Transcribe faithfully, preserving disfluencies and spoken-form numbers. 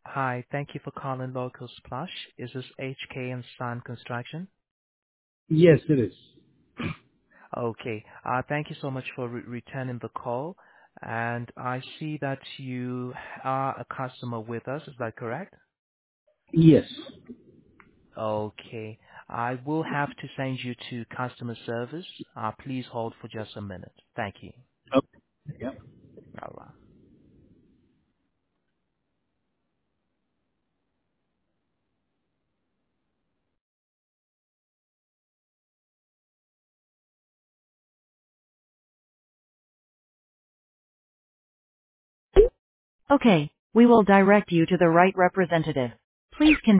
Hi. Thank you for calling Locals Plush. Is this H K and Son Construction? Yes, it is. Okay. Uh Thank you so much for re- returning the call. And I see that you are a customer with us. Is that correct? Yes. Okay. I will have to send you to customer service. Uh Please hold for just a minute. Thank you. Okay. Yep. All right. Okay. We will direct you to the right representative. Please con-